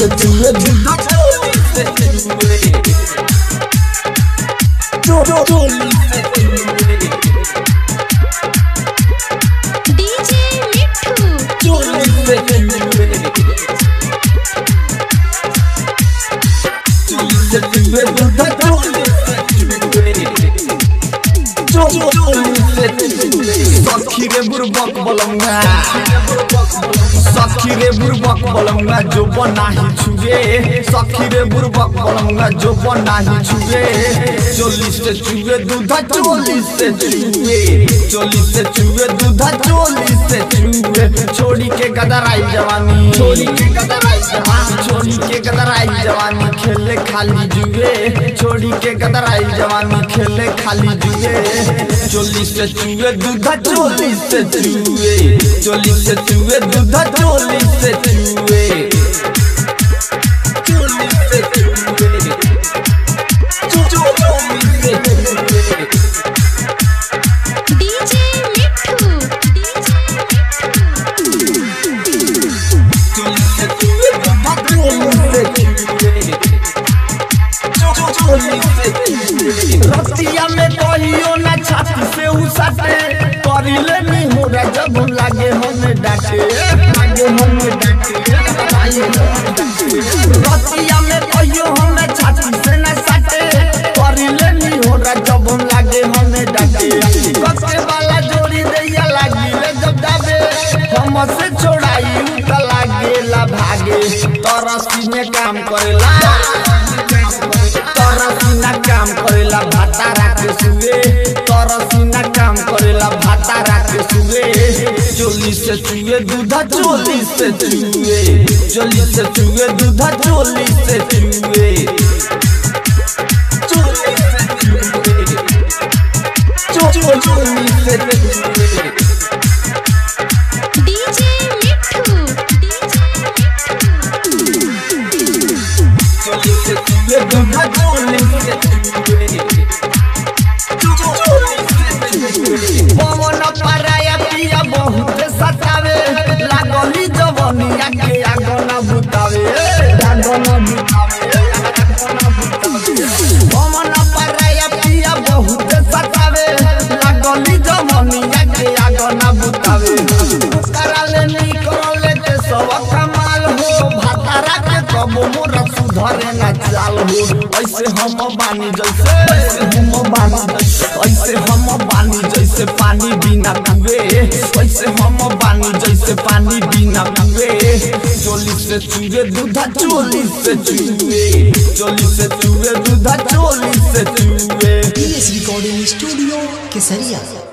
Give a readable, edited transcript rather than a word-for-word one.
चुए दूधा चोली से चुए चोली से चुए डीजे मिट्ठू चोली से चुए चुए दूधा चोली से चुए सखी रे बुरबक बलंगा सखी रे बुरबक बलंगा जो बनाही छुए सखी रे बुरबक बलंगा जो बनाही छुए चोली से चुए दूधा चोली से चुए चोली से चुए दूधा चोली से चुए छोड़ी के गदराई जवानी छोड़ी के गदराई जवानी छोड़ी के गदराई जवानी खेले खाली जुए छोड़ी के गदराई जवानी खेले खाली जुए चोली से चुए दूधा चोली से चुए चोली से चुए दूधा चोली से चुए चोली से चुए चोली से चुए डीजे मिट्ठू चोली से चुए दूधा चोली से चुए रतिया में कहियो ना छाती से उसाटे करिले नहीं हो रहा जब लागे हमें डांटे लागे हमें डांटे रतिया में कहियो हमें छाती से ना साटे करिले नहीं हो रहा जब लागे हमें डांटे कसे वाला जोड़ी दैया लागिले जब दाबे हमसे छोड़ाई त लागेला भागे तरसी में काम करेला तरसीना काम करेला भाता राखे सुए तरसीना काम करेला भाता राखे सुए चोली से चुए दूधा चोली से चुए चोली से चुए दूधा चोली से चुए चोली से चुए चोली से चुए डीजे मिट्ठू चोली से चुए दूधा चोली से चुए पवन पराया पिया बहुत सतावे लागली जवनिया के आगना बुतावे आगना बुतावे पवन पराया पिया बहुत सतावे लागली जवनिया के आगना बुतावे कराले निकले के सब कमाल हो भातारा के कब मोरा सुधरे ना चाल हो ऐसे हम बानी जैसे हम बानी ऐसे हम बानी जैसे पानी बिना पिए ऐसे हम बानी जैसे पानी बिना पिए चोली से चुए दूधा चोली से चुए चोली से चुए दूधा चोली से चुए रिकॉर्डिंग स्टूडियो केसरिया।